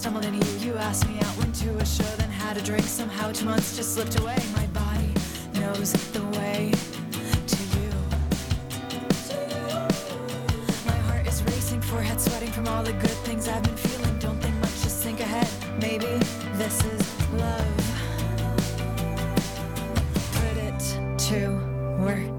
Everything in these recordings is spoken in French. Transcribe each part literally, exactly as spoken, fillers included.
stumbled into you. You asked me out, went to a show, then had a drink. Somehow two months just slipped away. My body knows the way to you. My heart is racing, forehead sweating from all the good things I've been feeling. Don't think much, just think ahead. Maybe this is love. Put it to work.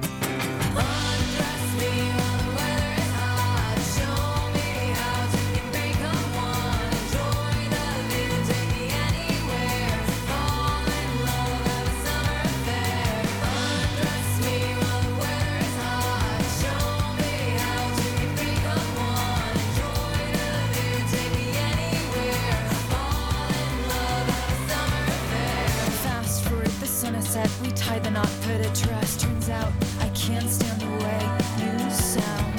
We tied the knot, put it to rest. Turns out I can't stand the way you sound.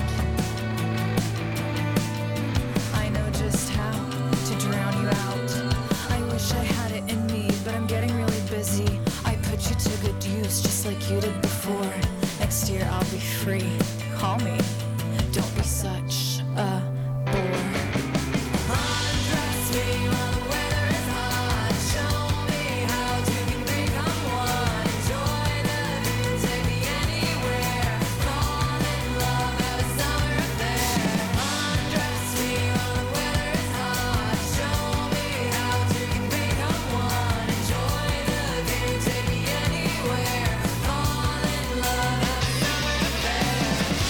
I know just how to drown you out. I wish I had it in me, but I'm getting really busy. I put you to good use, just like you did before. Next year I'll be free. Call me. Don't be such a bore. Undress me while the weather is hot. Show me how to become one. Enjoy the view, take me anywhere. Fall in love, have a summer affair. Undress me while the weather is hot. Show me how to become one. Enjoy the view, take me anywhere. Fall in love, have a summer affair.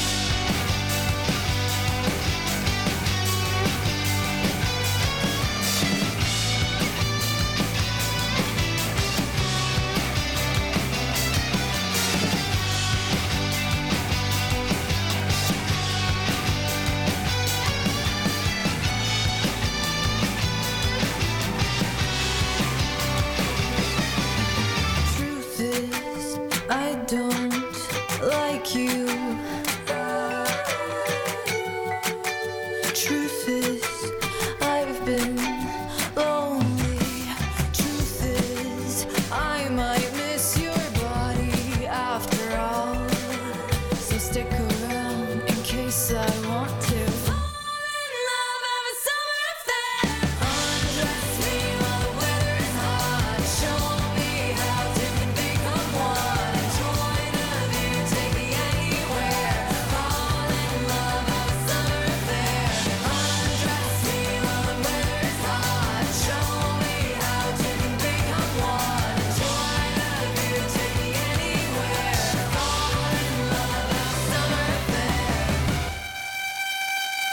Truth is, I don't like you. Truth is, I've been lonely. Truth is, I might miss your body after all. So stick around in case I want to. Fall in love, have a summer affair. Undress me while the weather is hot. Show me how to become one. Enjoy the view, take me anywhere. Fall in love, have a summer affair. Undress me while the weather is hot. Show me how to become one. Enjoy the view, take me anywhere. Fall in love, have a summer affair.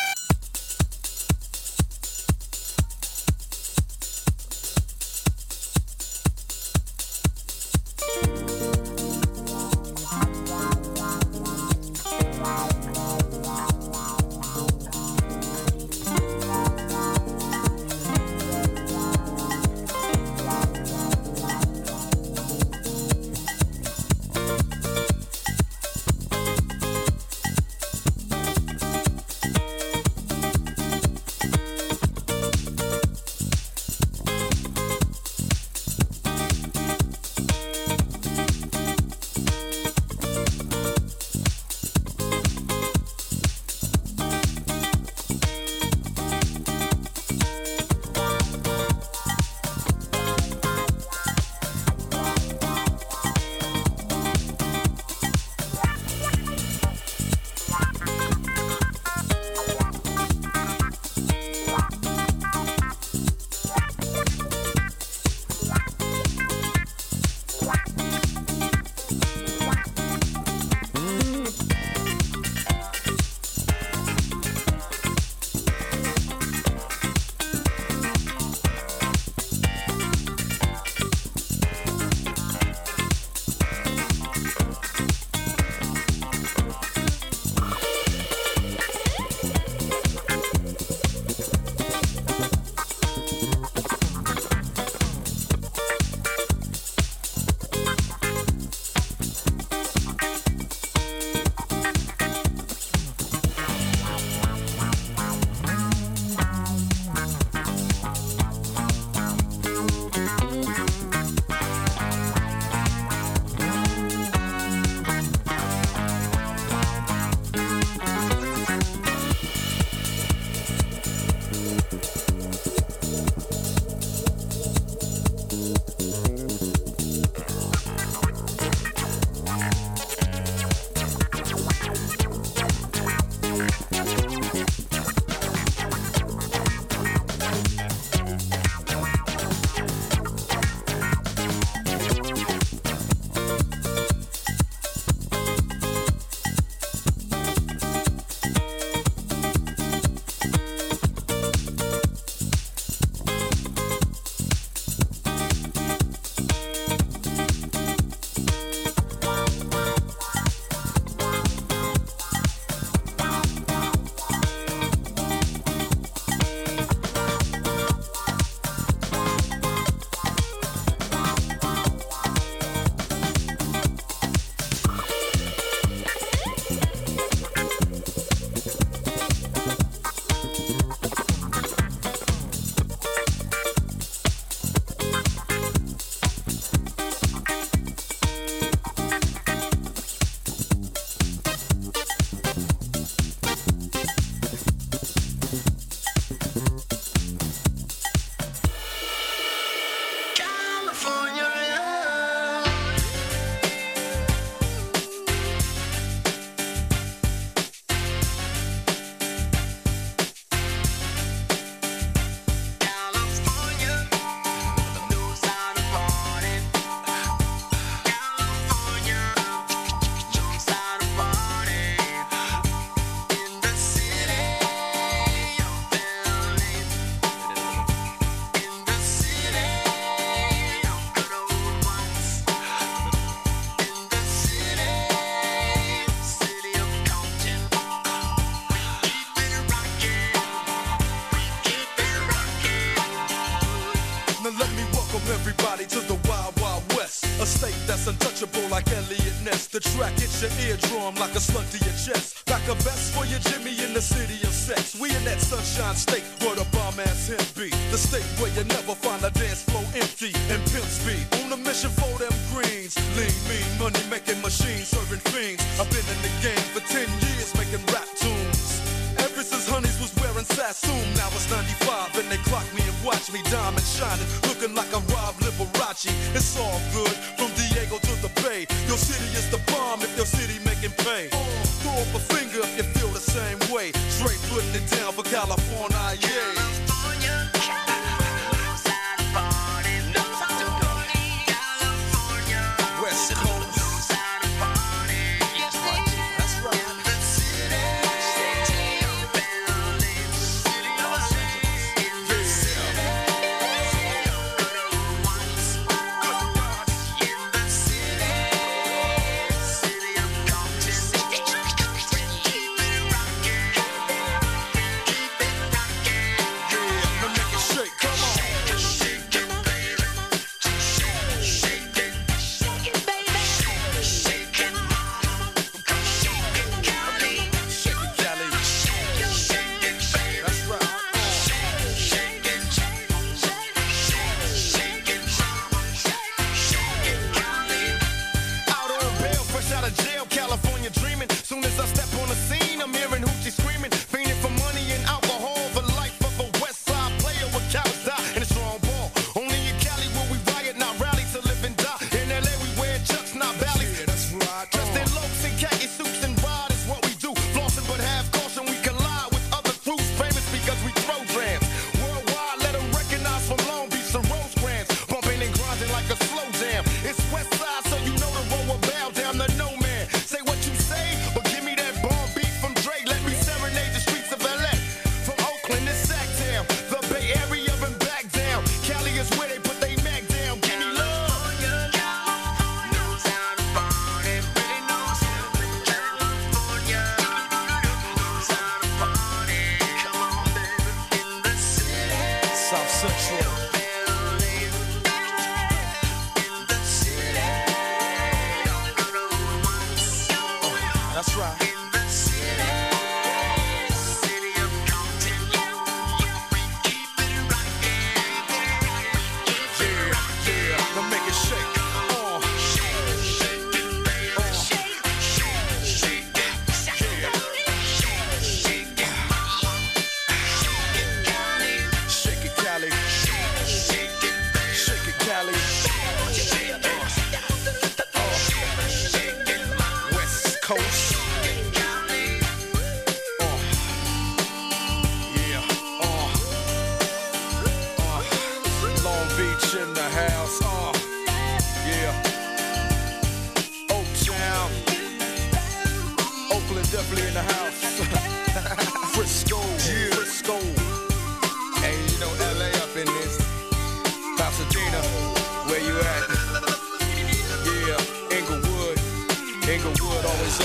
The track hits your eardrum like a slug to your chest. Pack a vest for your Jimmy in the city of sex. We in that sunshine state where the bomb ass him be. The state where you never find a dance floor empty and pimp speed. On a mission for them greens. Lean, mean, money making machines serving fiends. I've been in the game for ten years making rap tunes. Ever since Honeys was wearing Sassoon, now it's ninety-five and they clock me and watch me diamond shining, looking like I'm Rob Liberace. It's all good from Diego to the Bay. Your city is the bomb if your city making pay. Throw up a finger if you feel the same way. Straight putting it down for California, yeah.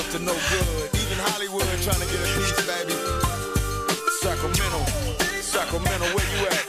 up to no good. Even Hollywood trying to get a piece, baby. Sacramento, Sacramento, where you at?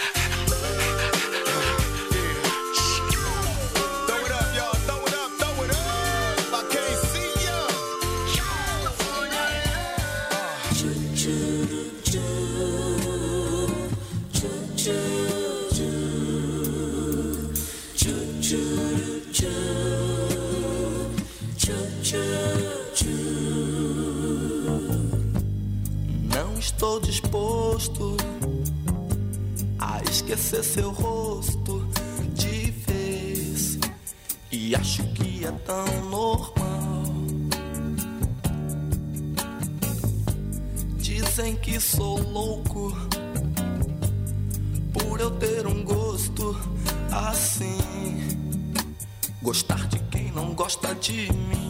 Não estou disposto a esquecer seu rosto de vez, e acho que é tão normal. Dizem que sou louco por eu ter um gosto assim, gostar de quem não gosta de mim.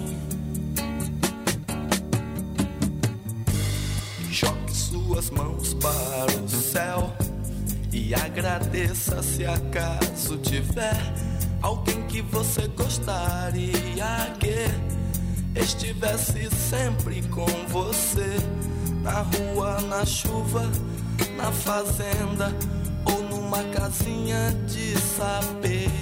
Jogue suas mãos para o céu e agradeça se acaso tiver alguém que você gostaria que estivesse sempre com você, na rua, na chuva, na fazenda ou numa casinha de saber.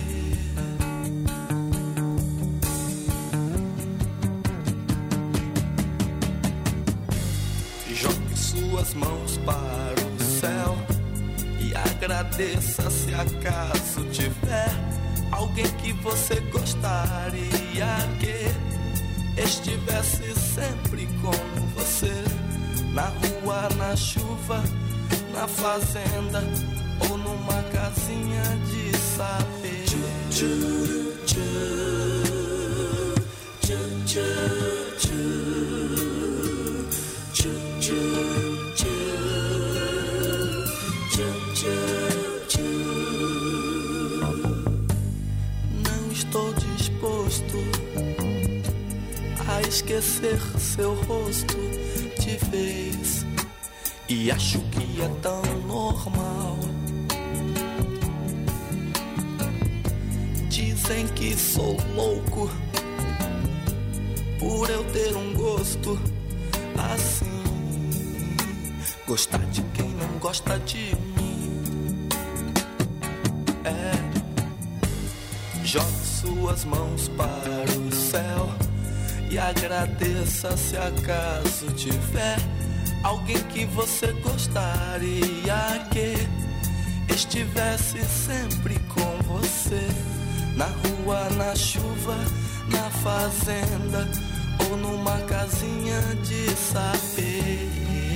Jogue suas mãos para o céu e agradeça se acaso tiver alguém que você gostaria que estivesse sempre com você, na rua, na chuva, na fazenda ou numa casinha de saber. Tchu, tchu, tchu, tchu, tchu, tchu, tchu, tchu. Não estou disposto a esquecer seu rosto de vez, e acho que é tão normal. Dizem que sou louco por eu ter um gosto assim, gostar de quem não gosta de mim. É, jogue suas mãos para o céu e agradeça se acaso tiver alguém que você gostaria que estivesse sempre com você, na rua, na chuva, na fazenda ou numa casinha de saber.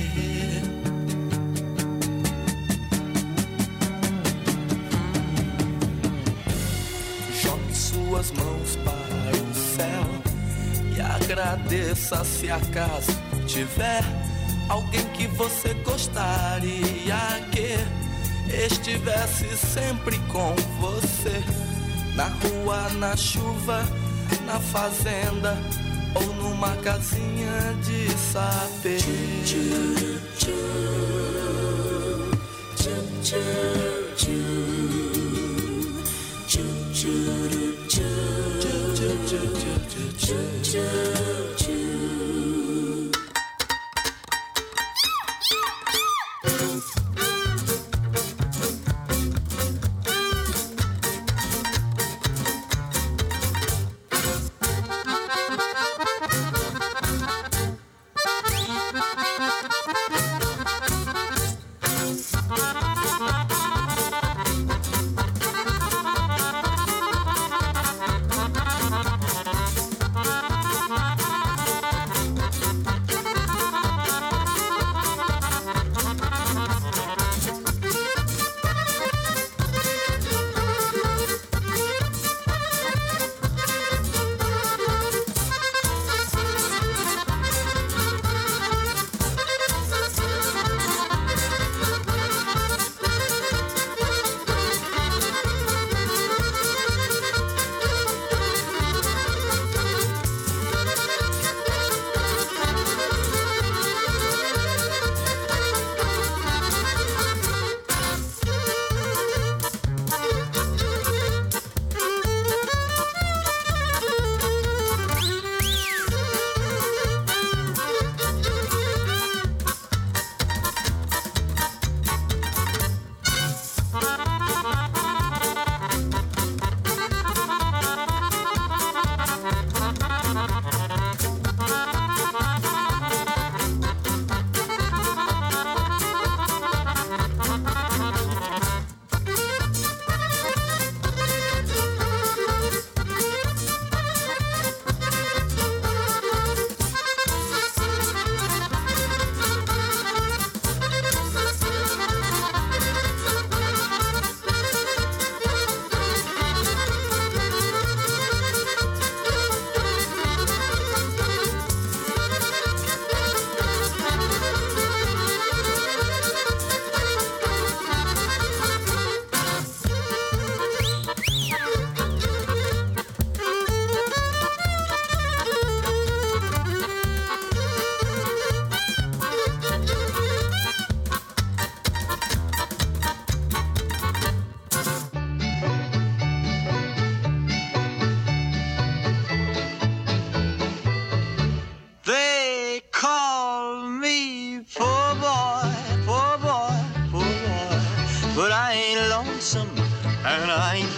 Jogue suas mãos para o céu e agradeça se acaso tiver alguém que você gostaria que estivesse sempre com você, na rua, na chuva, na fazenda ou numa casinha de saber. Tchu, tchu, tchu, tchu, tchu, tchu, tchu, tchu, tchu, tchu, tchu, tchu, tchu.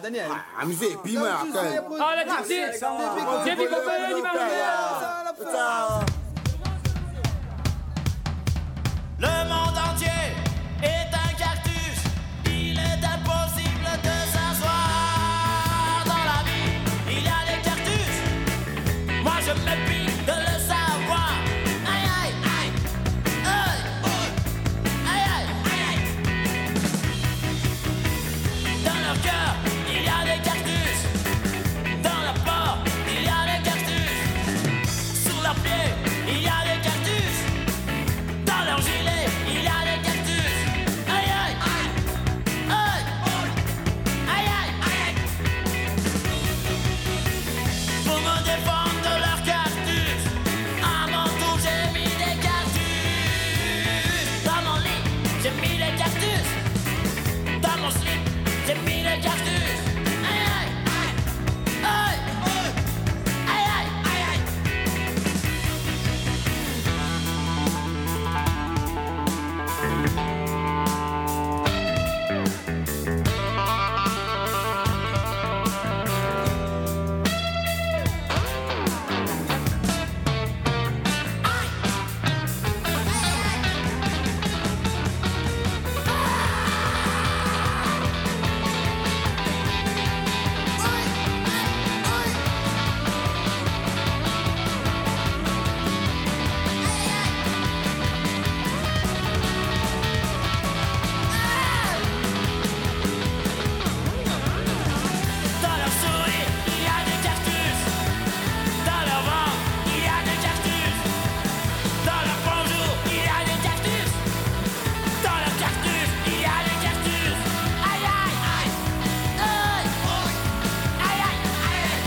Daniel. Ah, mi fait puis moi quand. Ah, la petite, j'ai vu qu'on peut y va. Le monde entier est un cactus. Il est impossible de s'asseoir dans la vie. Il y a des cactus. Moi je me plie de le savoir. Aïe aïe aïe aïe aïe aïe aïe. Dans leur cœur il y a des cactus. Dans leur corps il y a des cactus. Sous leurs pieds il y a des cactus. Dans leur gilet, il y a des cactus. Aïe aïe aïe aïe aïe aïe aïe. Pour me défendre de leurs cactus, à mon tour j'ai mis des cactus. Dans mon lit, j'ai mis des cactus. Dans mon slip, j'ai mis des cactus. Aïe aïe aïe aïe aïe aïe aïe aïe. Dans leur souris, il y a des cactus. Dans leur ventre, il y a des cactus. Dans leur bonjour, il y a des cactus. Dans leur cactus, il y a des cactus. Aïe aïe aïe aïe aïe aïe aïe.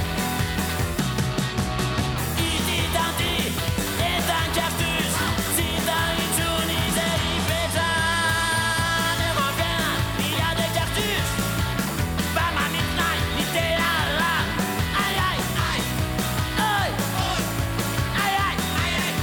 Iti Tanti est un cactus. Si dans une journée il fait ça, ne m'en bien, il y a des cactus. Bama midnight, nité la la. Aïe aïe aïe aïe aïe aïe aïe aïe.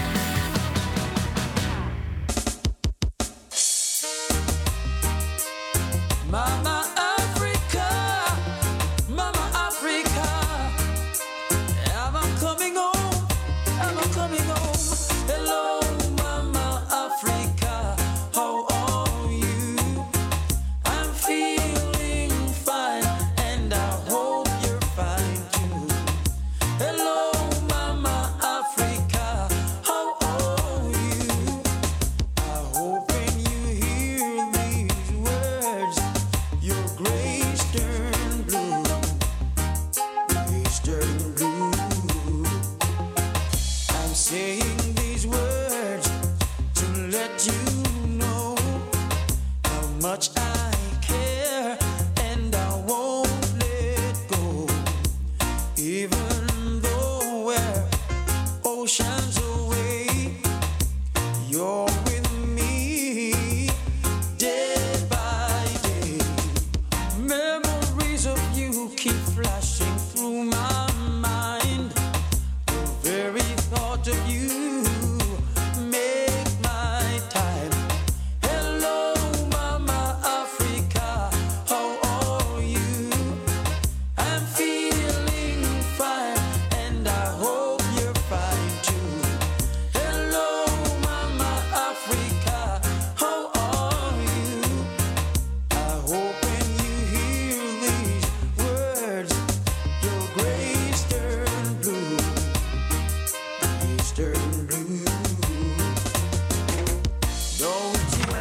Mama Africa, Mama Africa, am I coming home? Am I coming home? Hello, Mama Africa, how are you? I'm feeling fine, and I hope you're fine too. Hello, Mama Africa, how are you? I hope when you hear these words, your grace turn blue, grace turn blue. I'm saying these words to let you know how much I care, and I won't let go, even though we're oceans away. You're with me day by day. Memories of you keep flashing through my mind. The very thought of you